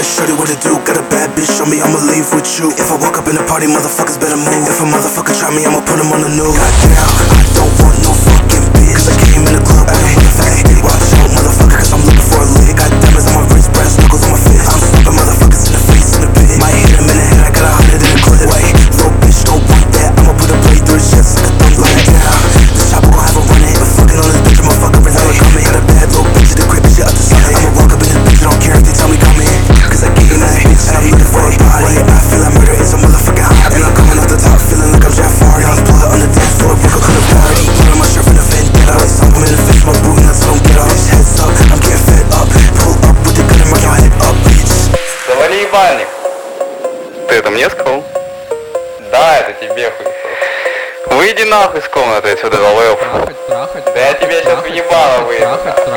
like shorty, what it do? Got a bad bitch on me, I'ma leave with you. If I walk up in the party, motherfuckers better move. If a motherfucker try me, I'ma put him on the news. Goddamn, I don't want no fucking bitch, cause I came in the club with a motherfucking stick. Watch out, motherfucker, cause I'm looking for a lick. Got diamonds on my wrist, brass knuckles on my fist. I'm slapping motherfuckers in the face in the pit. Might hit him in the head, I got 100 in the clip. Wait, little bitch, don't want that. I'ma put a blade through his chest like a thumb. Like down, this chopper gon' have a run it. But fucking on this bitch, I'ma fuck up and never coming. Got a bad little bitch at the crib, and she up to something. I'ma walk up in this bitch, I don't care if they tell me come in, cause I came in this bitch and I'm looking for a body. I feel like murder is a motherfucking hobby. And I'm coming off the top, feeling like I'm Jeff Hardy. I'm blood on the dance floor, broke up in the party. Put on my shirt from the vendetta. Like something in the face, my boot nuts don't get off. Bitch, heads up, I'm getting fed up. Pull up with the gun and mark your head up, bitch. Завали ебальник. Ты это мне сказал? Да, это тебе хуй. Выйди нахуй с комнаты отсюда, долбоёб. Да я тебе сейчас в ебало выйду.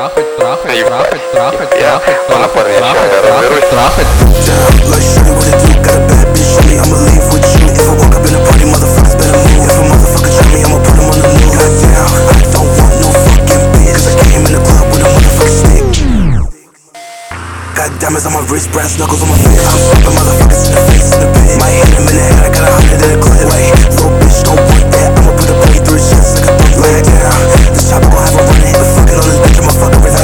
Ладно, парни, я разберусь. Down, like shorty, what it do? Got a bad bitch on me, I'ma leave with you. If I walk up in the party, motherfuckers better move. If a motherfucker try me, I'ma put him on the news. Goddamn, I don't want no fucking bitch, cause I came in the club with a motherfucking stick. Got diamonds on my wrist, brass knuckles on my fist. I'm slapping motherfuckers in the face in the pit. Might hit him in the head, I got 100 in the clip. Wait, little bitch, don't want that. I'ma put a blade through his chest like a thumb. Like down, this chopper gon' have a run it. But fucking on this bitch, I'ma fuck her